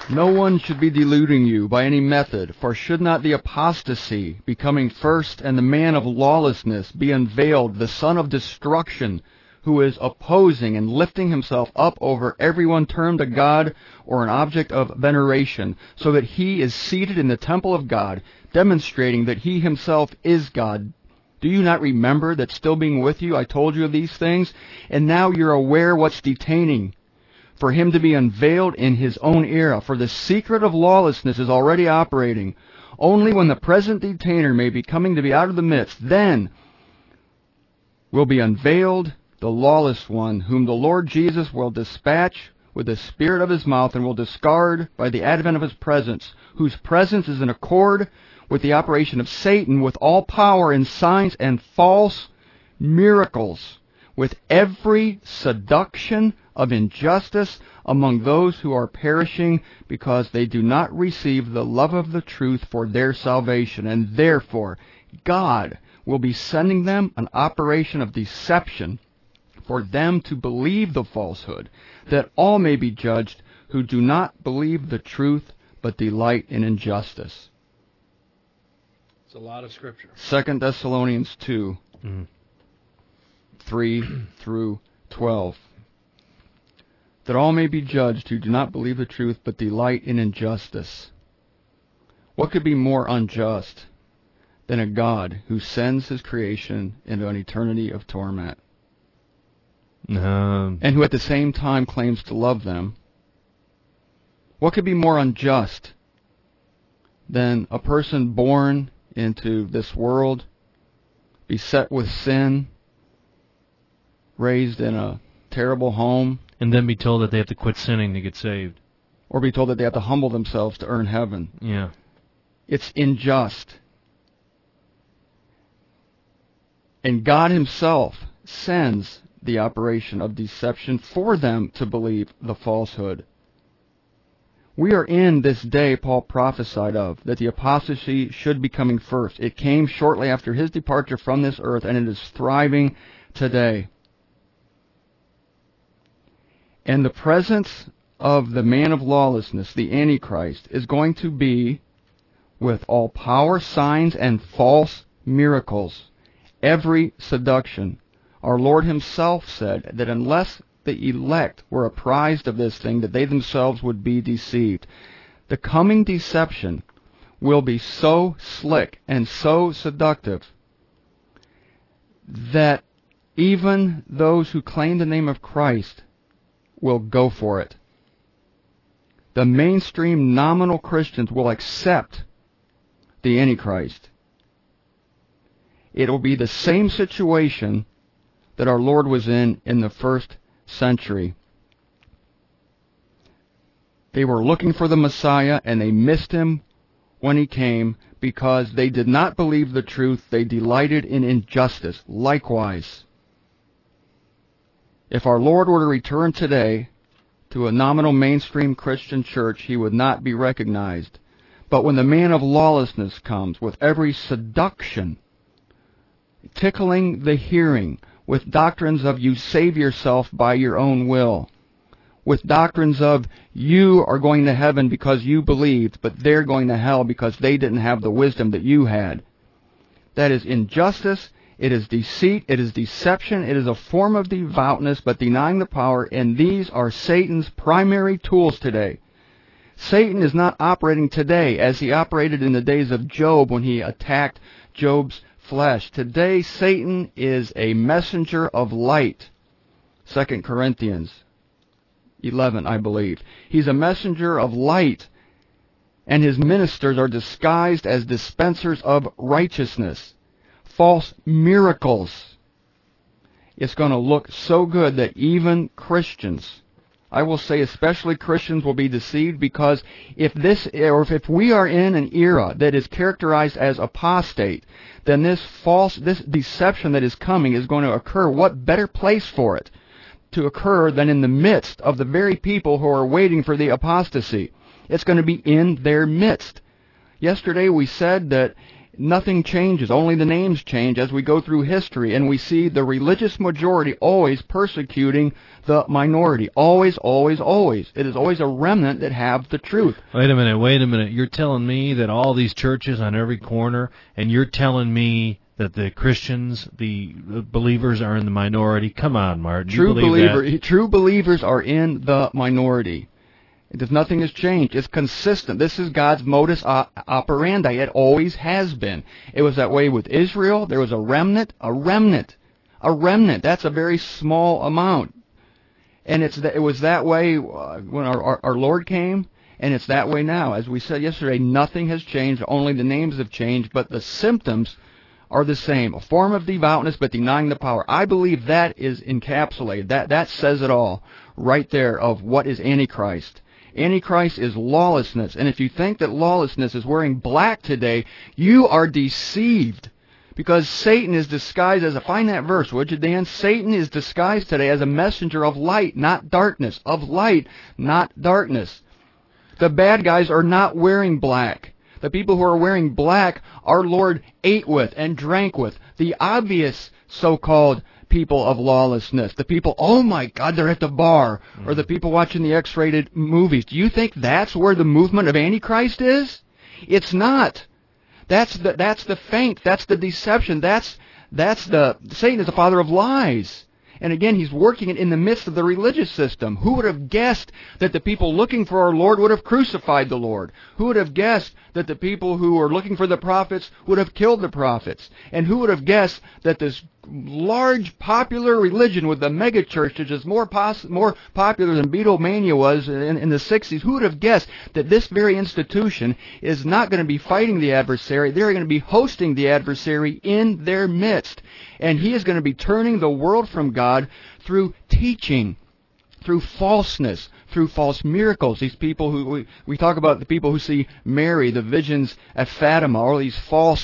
No one should be deluding you by any method, for should not the apostasy, becoming first, and the man of lawlessness be unveiled, the son of destruction, who is opposing and lifting himself up over everyone termed a god or an object of veneration, so that he is seated in the temple of God, demonstrating that he himself is God? Do you not remember that still being with you I told you of these things? And now you're aware what's detaining for him to be unveiled in his own era, for the secret of lawlessness is already operating. Only when the present detainer may be coming to be out of the midst, then will be unveiled the lawless one, whom the Lord Jesus will dispatch with the spirit of his mouth, and will discard by the advent of his presence, whose presence is in accord with the operation of Satan, with all power and signs and false miracles, with every seduction of injustice among those who are perishing, because they do not receive the love of the truth for their salvation. And therefore God will be sending them an operation of deception, for them to believe the falsehood, that all may be judged who do not believe the truth, but delight in injustice. It's a lot of scripture. 2 Thessalonians 2, 3 through 12. That all may be judged who do not believe the truth, but delight in injustice. What could be more unjust than a God who sends his creation into an eternity of torment? And who at the same time claims to love them? What could be more unjust than a person born into this world, beset with sin, raised in a terrible home, and then be told that they have to quit sinning to get saved? Or be told that they have to humble themselves to earn heaven? Yeah. It's unjust. And God himself sends the operation of deception for them to believe the falsehood. We are in this day Paul prophesied of, that the apostasy should be coming first. It came shortly after his departure from this earth, and it is thriving today. And the presence of the man of lawlessness, the Antichrist, is going to be with all power, signs, and false miracles, every seduction. Our Lord himself said that unless the elect were apprised of this thing, that they themselves would be deceived. The coming deception will be so slick and so seductive that even those who claim the name of Christ will go for it. The mainstream nominal Christians will accept the Antichrist. It will be the same situation that our Lord was in the first century. They were looking for the Messiah, and they missed him when he came because they did not believe the truth. They delighted in injustice. Likewise, if our Lord were to return today to a nominal mainstream Christian church, he would not be recognized. But when the man of lawlessness comes with every seduction, tickling the hearing, with doctrines of you save yourself by your own will, with doctrines of you are going to heaven because you believed, but they're going to hell because they didn't have the wisdom that you had. That is injustice, it is deceit, it is deception, it is a form of devoutness, but denying the power, and these are Satan's primary tools today. Satan is not operating today as he operated in the days of Job when he attacked Job's flesh. Today, Satan is a messenger of light. 2 Corinthians 11, I believe. He's a messenger of light, and his ministers are disguised as dispensers of righteousness. False miracles. It's going to look so good that even Christians, I will say especially Christians, will be deceived, because if we are in an era that is characterized as apostate, then this deception that is coming is going to occur. What better place for it to occur than in the midst of the very people who are waiting for the apostasy? It's going to be in their midst. Yesterday we said that Nothing changes, only the names change as we go through history, and we see the religious majority always persecuting the minority. Always, always, always. It is always a remnant that have the truth. Wait a minute. You're telling me that all these churches on every corner, and you're telling me that the Christians, the believers, are in the minority? Come on, Martin. True believers are in the minority. Nothing has changed. It's consistent. This is God's modus operandi. It always has been. It was that way with Israel. There was a remnant. That's a very small amount. And it was that way when our Lord came, and it's that way now. As we said yesterday, nothing has changed. Only the names have changed, but the symptoms are the same. A form of devoutness, but denying the power. I believe that is encapsulated. That says it all right there of what is Antichrist. Antichrist is lawlessness. And if you think that lawlessness is wearing black today, you are deceived. Because Satan is disguised as find that verse, would you, Dan? Satan is disguised today as a messenger of light, not darkness. Of light, not darkness. The bad guys are not wearing black. The people who are wearing black, our Lord ate with and drank with. The obvious so-called people of lawlessness. The people, oh my God, they're at the bar. Or the people watching the X-rated movies. Do you think that's where the movement of Antichrist is? It's not. That's the feint. That's the deception. Satan is the father of lies. And again, he's working it in the midst of the religious system. Who would have guessed that the people looking for our Lord would have crucified the Lord? Who would have guessed that the people who were looking for the prophets would have killed the prophets? And who would have guessed that this large popular religion with the mega churches is more popular than Beatlemania was in the 60s? Who would have guessed that this very institution is not going to be fighting the adversary? They're going to be hosting the adversary in their midst. And he is going to be turning the world from God through teaching, through falseness, through false miracles. These people who we talk about, the people who see Mary, the visions at Fatima, all these false,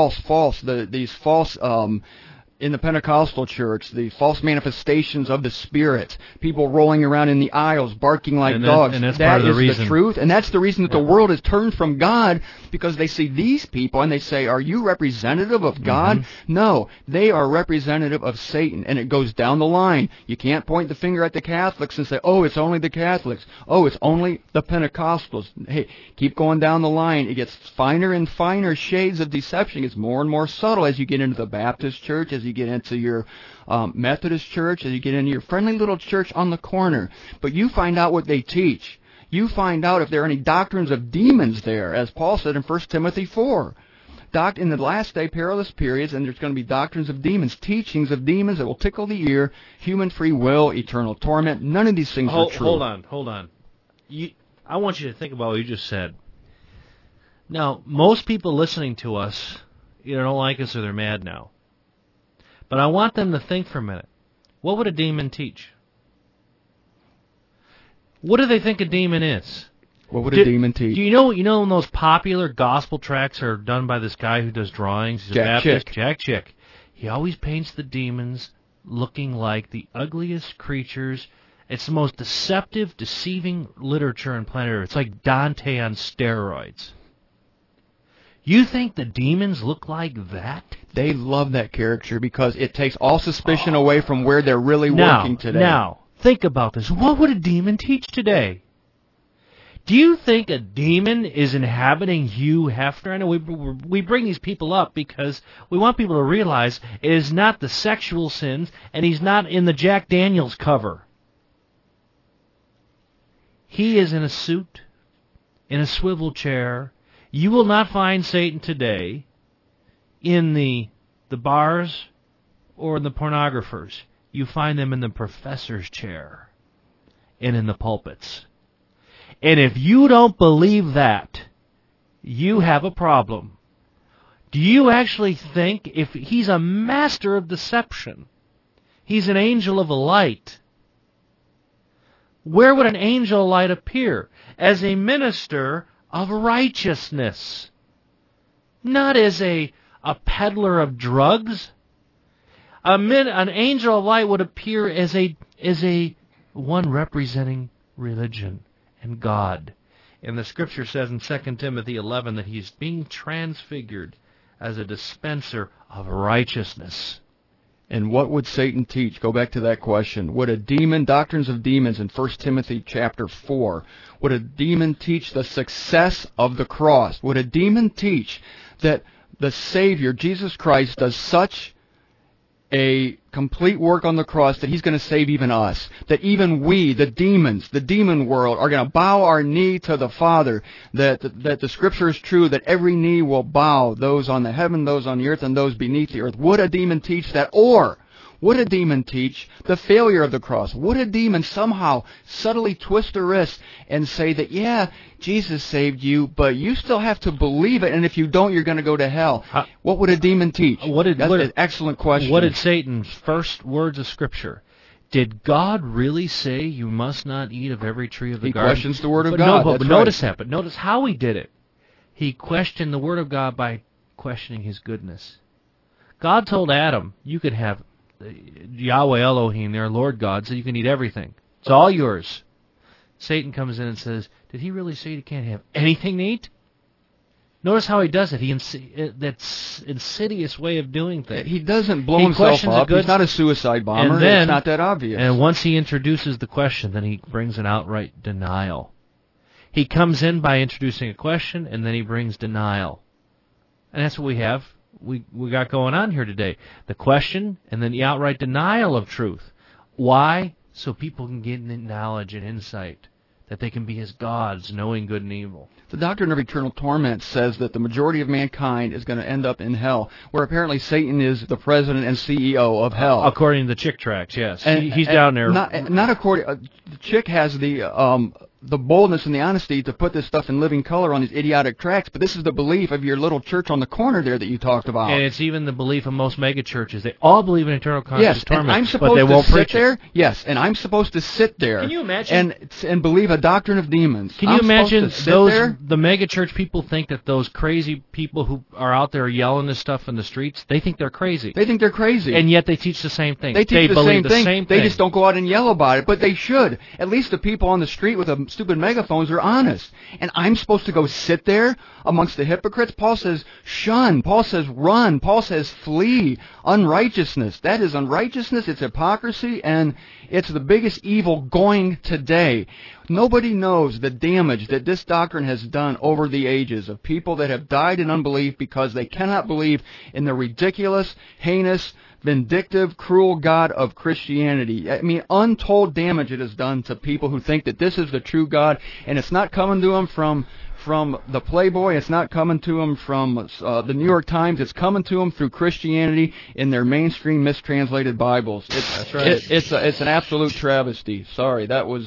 these false in the Pentecostal church, the false manifestations of the Spirit, people rolling around in the aisles, barking like dogs. And that's that part of the is reason. The truth, and that's the reason that the world has turned from God, because they see these people and they say, are you representative of God? Mm-hmm. No, they are representative of Satan, and it goes down the line. You can't point the finger at the Catholics and say, oh, it's only the Catholics. Oh, it's only the Pentecostals. Hey, keep going down the line. It gets finer and finer shades of deception. It's more and more subtle as you get into the Baptist church, as you get into your Methodist church, as you get into your friendly little church on the corner. But you find out what they teach. You find out if there are any doctrines of demons there, as Paul said in 1 Timothy 4. In the last day, perilous periods, and there's going to be doctrines of demons, teachings of demons that will tickle the ear, human free will, eternal torment. None of these things are true. Hold on. I want you to think about what you just said. Now, most people listening to us either don't like us or they're mad now. But I want them to think for a minute. What would a demon teach? What do they think a demon is? What would a demon teach? Do you know when those popular gospel tracts are done by this guy who does drawings? He's Jack Chick. He always paints the demons looking like the ugliest creatures. It's the most deceptive, deceiving literature on planet Earth. It's like Dante on steroids. You think the demons look like that? They love that caricature because it takes all suspicion away from where they're really working today. Now, think about this. What would a demon teach today? Do you think a demon is inhabiting Hugh Hefner? I know we bring these people up because we want people to realize it is not the sexual sins, and he's not in the Jack Daniels cover. He is in a suit, in a swivel chair. You will not find Satan today in the bars or in the pornographers. You find them in the professor's chair and in the pulpits. And if you don't believe that, you have a problem. Do you actually think if he's a master of deception, he's an angel of light, where would an angel of light appear? As a minister of righteousness, not as a peddler of drugs. An angel of light would appear as a one representing religion and God. And the Scripture says in 2 Timothy 11 that he's being transfigured as a dispenser of righteousness. And what would Satan teach? Go back to that question. Would a demon, doctrines of demons in 1 Timothy chapter 4, would a demon teach the success of the cross? Would a demon teach that the Savior, Jesus Christ, does such a complete work on the cross that He's going to save even us? That even we, the demons, the demon world, are going to bow our knee to the Father? That the Scripture is true, that every knee will bow, those on the heaven, those on the earth, and those beneath the earth. Would a demon teach that? Or would a demon teach the failure of the cross? Would a demon somehow subtly twist a wrist and say that, yeah, Jesus saved you, but you still have to believe it, and if you don't, you're going to go to hell? What would a demon teach? That's an excellent question. What did Satan's first words of Scripture? Did God really say you must not eat of every tree of the garden? He questions the Word of God. But notice that. But notice how he did it. He questioned the Word of God by questioning His goodness. God told Adam, you could have Yahweh Elohim, their Lord God, so you can eat everything. It's all yours. Satan comes in and says, did He really say you can't have anything to eat? Notice how he does it. That's insidious way of doing things. He doesn't blow himself up. He's not a suicide bomber. And then, it's not that obvious. And once he introduces the question, then he brings an outright denial. He comes in by introducing a question, and then he brings denial. And that's what we have. We got going on here today. The question and then the outright denial of truth. Why? So people can get knowledge and insight, that they can be as gods, knowing good and evil. The doctrine of eternal torment says that the majority of mankind is going to end up in hell, where apparently Satan is the president and CEO of hell. According to the Chick tracts, yes. He's down there. Not according. The Chick has the boldness and the honesty to put this stuff in living color on these idiotic tracts, but this is the belief of your little church on the corner there that you talked about. And it's even the belief of most megachurches. They all believe in eternal conscious torment, and I'm supposed but they won't to sit preach there. Yes, and I'm supposed to sit there. Can you imagine? And believe a doctrine of demons. Can you imagine the megachurch people think that those crazy people who are out there yelling this stuff in the streets, they think they're crazy. They think they're crazy. And yet they teach the same thing. They teach the same thing. They thing. just don't go out and yell about it, but they should. At least the people on the street with the stupid megaphones are honest. And I'm supposed to go sit there amongst the hypocrites? Paul says shun. Paul says run. Paul says flee. Unrighteousness. That is unrighteousness. It's hypocrisy, and it's the biggest evil going today. Nobody knows the damage that this doctrine has done over the ages of people that have died in unbelief because they cannot believe in the ridiculous, heinous, vindictive, cruel God of Christianity. I mean, untold damage it has done to people who think that this is the true God, and it's not coming to them from the Playboy. It's not coming to them from the New York Times. It's coming to them through Christianity in their mainstream mistranslated Bibles. That's right. It's an absolute travesty. Sorry, that was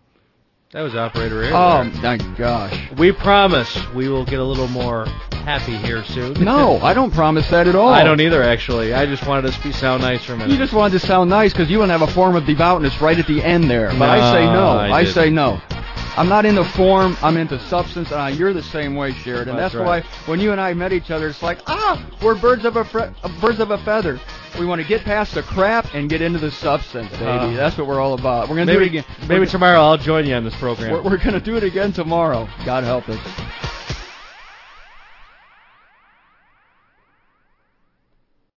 Operator Aaron. Oh, thank gosh. We promise we will get a little more happy here soon. No, I don't promise that at all. I don't either, actually. I just wanted to sound nice for a minute. You just wanted to sound nice because you want to have a form of devoutness right at the end there. But I say no. I say no. I'm not into form, I'm into substance, and you're the same way, Sheridan. That's right. Why when you and I met each other, it's like, we're birds of a feather. We want to get past the crap and get into the substance, baby. That's what we're all about. We're going to do it again. Maybe tomorrow I'll join you on this program. We're going to do it again tomorrow. God help us.